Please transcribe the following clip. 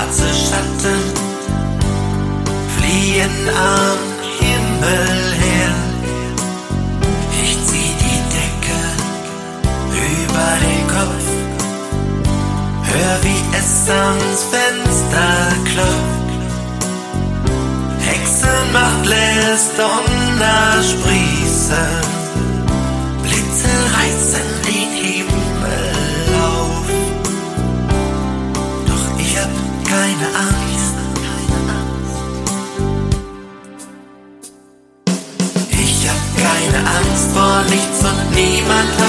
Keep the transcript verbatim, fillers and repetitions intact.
Schwarze Schatten fliehen am Himmel her. Ich zieh die Decke über den Kopf, hör wie es ans Fenster klopft. Hexenmacht lässt Donner sprießen, Blitze reißen den Himmel auf. Doch ich hab keine Angst, ich hab keine Angst vor nichts und niemand